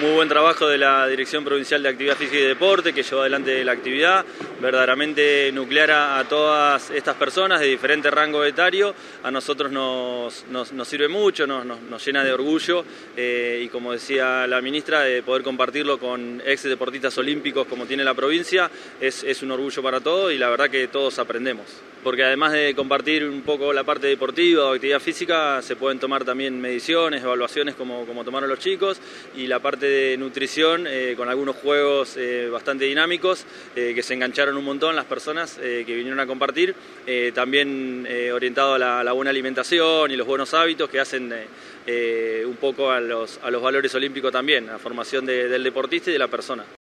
muy buen trabajo de la Dirección Provincial de Actividad Física y Deporte, que llevó adelante la actividad, verdaderamente nuclear a todas estas personas de diferente rango etario. A nosotros nos sirve mucho, nos llena de orgullo y, como decía la ministra, de poder compartirlo con ex deportistas olímpicos como tiene la provincia es un orgullo para todos, y la verdad que todos aprendemos. Porque además de compartir un poco la parte deportiva o actividad física, se pueden tomar también mediciones, evaluaciones como tomaron los chicos, y la parte de nutrición con algunos juegos bastante dinámicos que se engancharon un montón las personas que vinieron a compartir, también orientado a la buena alimentación y los buenos hábitos que hacen un poco a los valores olímpicos también, a la formación del deportista y de la persona.